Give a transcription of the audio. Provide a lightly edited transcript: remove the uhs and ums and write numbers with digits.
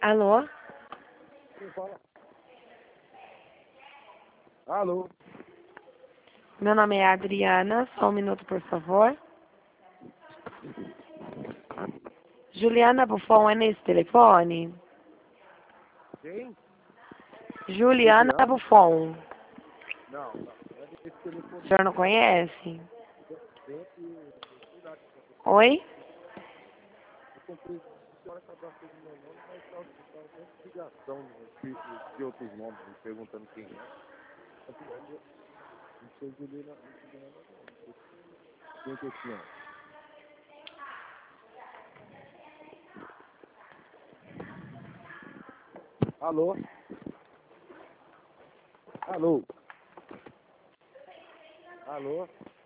Alô? Quem fala? Alô? Meu nome é Adriana, só um minuto, por favor. Juliana Buffon é nesse telefone? Quem? Juliana Buffon. Não, não. É desse telefone. O senhor não conhece? Sempre. Oi? Eu comprei. A senhora cadastrou o meu nome, mas estava sempre ligação de outros nomes, me perguntando quem é. Não sei Juliana, não. Quem que é esse nome? Alô? Alô? Alô?